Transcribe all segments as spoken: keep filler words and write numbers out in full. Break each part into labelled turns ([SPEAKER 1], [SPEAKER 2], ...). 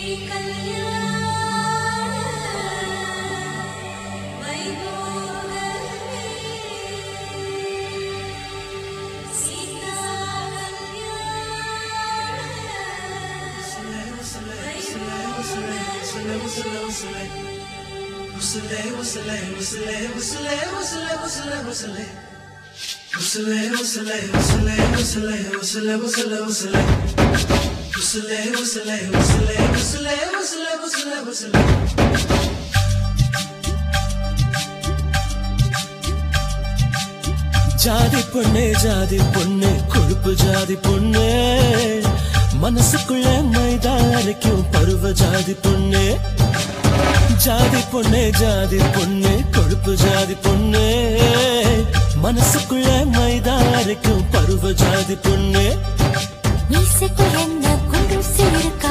[SPEAKER 1] ஜாதி பொண்ணே ஜாதி பொண்ணே கொழுப்பு ஜாதி பொண்ணே மனசுக்குள்ள மைதா அரைக்கும் பருவ ஜாதி பொண்ணே ஜாதி பொண்ணே ஜாதி பொண்ணே கொழுப்பு ஜாதி பொண்ணே மனசுக்குள்ள மைதா அரைக்கும் பருவ ஜாதி பொண்ணே
[SPEAKER 2] மீசைக்குள்ள என்ன குண்டு இருக்கா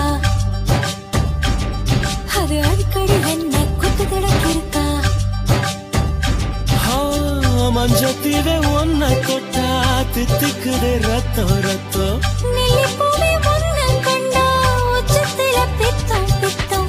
[SPEAKER 2] அது அடிக்கடி என்ன கொத்து கிடக்கிருக்கா
[SPEAKER 1] மஞ்சத்தீவே ஒன்ன கொட்டா தித்திக்குதே ரத்தம் ரத்தம்
[SPEAKER 2] நெல்லிப்பூவே ஒன்ன கண்டா உச்சத்தில பித்தம் பித்தம்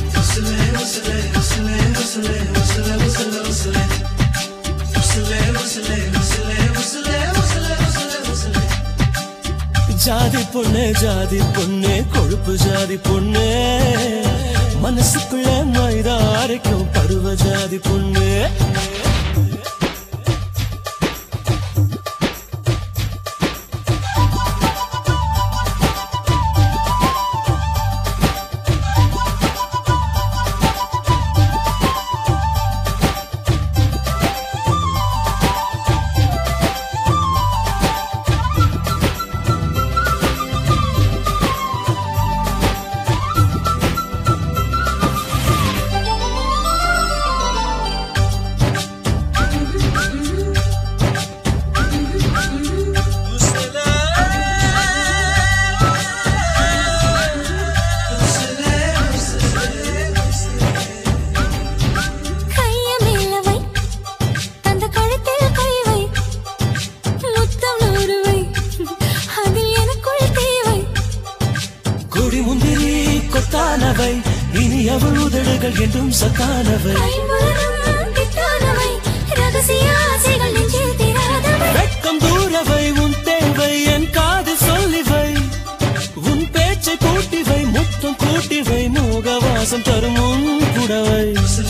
[SPEAKER 1] ஜாதி பொண்ணே ஜாதி பொண்ணே கொழுப்பு ஜாதி பொண்ணே மனசுக்குள்ள மைதா அரைக்கும் பருவ ஜாதி பொண்ணே இனி அவள் உதடுகள் என்றும் சத்தானவை வெட்கம் தூரவை உன் தேவை என் காது சொல்லிவை உன் பேச்சை கூட்டிவை முத்தம் கூட்டிவை மோகவாசம் தரும் உன் புடவை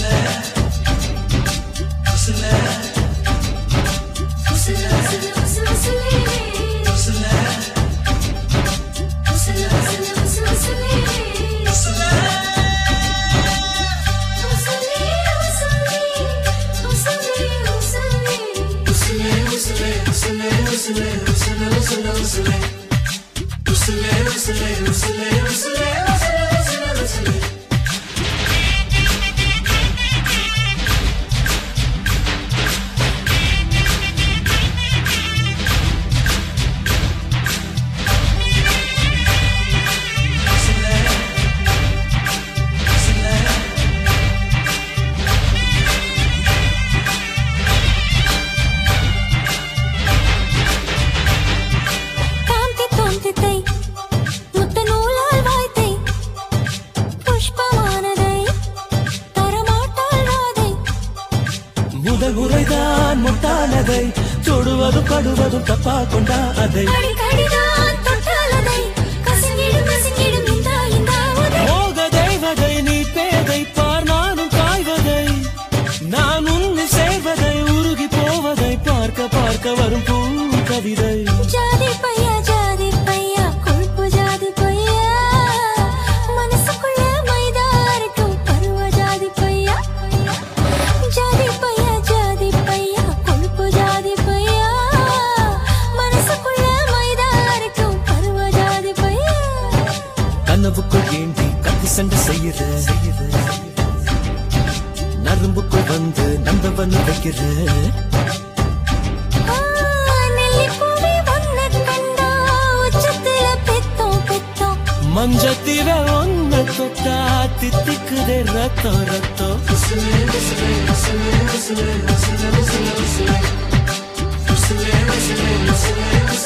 [SPEAKER 1] முதல் முறைதான் முட்டானதை தொடுவதும் படுவதும் தப்பா கொண்டா அதை மோக தெய்வதை நீ பேதை பார் நானும் காய்வதை நான் உன்னை சேர்வதை உருகி போவதை பார்க்க பார்க்க வரும் பூ கவிதை
[SPEAKER 2] ஜாதி பையா ஜாதி பையா கொழுப்பு ஜாதி பையா மனசுக்குள்ள மைதா அரைக்கும் பருவ ஜாதி பையா ஜாதி பையா ஜாதி பையா கொழுப்பு ஜாதி பையா மனசுக்குள்ள மைதா அரைக்கும் பருவ ஜாதி பையா
[SPEAKER 1] கனவுக்குள் ஏண்டி கத்தி சண்டை செய்யுற நரம்புக்குள் வந்து நந்தவன் வைக்கிற மஞ்சத்தீவே ஒன்ன தொட்டா தித்திக்குதே ரத்தம் ரத்தம்
[SPEAKER 2] We'll be right back.